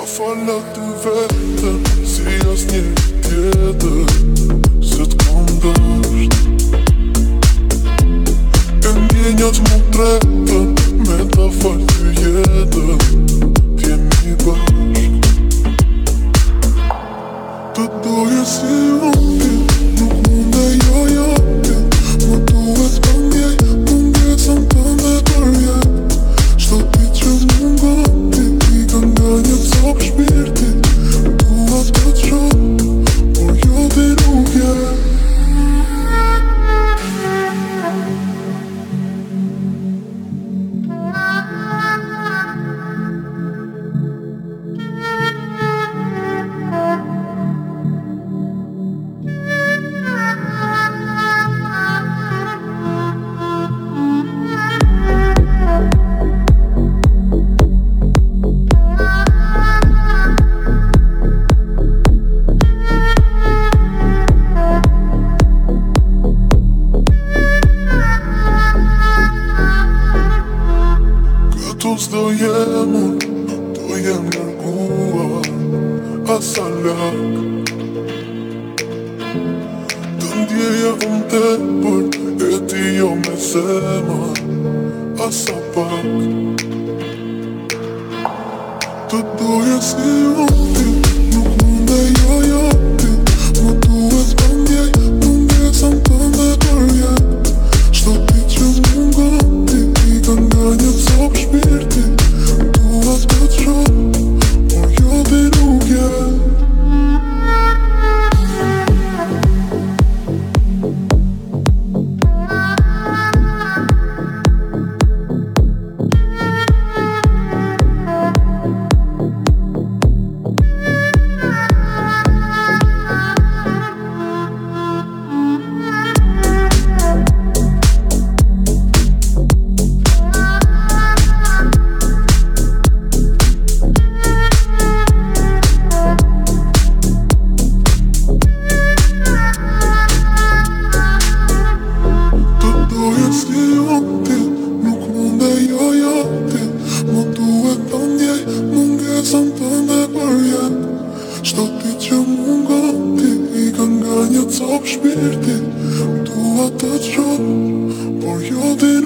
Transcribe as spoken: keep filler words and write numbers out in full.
Fala të vetën si as një tjetër, se t'kam dësht. E ndjenjat mu tretën, me ta fal të jetën, t'jemi bashk. Të doje si unë, nuk munde jo jati, më duhet këndjej, mungesën tënde për jet. Shto ti që mungati, i ka nga një cop shpirti, dua të të shoh, por jo ti nuk je. S'do jem unë, do jem nërguar asa lak. Të ndjeja unë tepër, e ti jo me zemër asa pak. Të doje si unë, nuk munde jo jati, më duhet këndjej, mungesën tënde për jet. Shto ti që mungati, i ka nga një cop shpirti, dua të të shoh, por jo ti nuk je. Shto ti që mungati, i ka nga një cop shpirti, dua të të shoh, por jo ti